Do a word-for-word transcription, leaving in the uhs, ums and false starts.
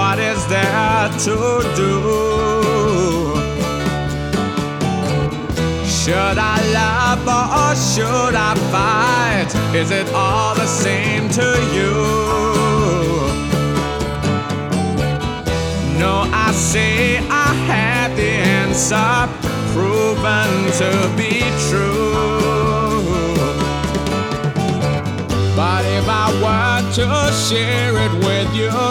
what is there to do? Should I love or should I fight? Is it all the same to you? No, I say I had the answer, proven to be true. But if I were to share it with you,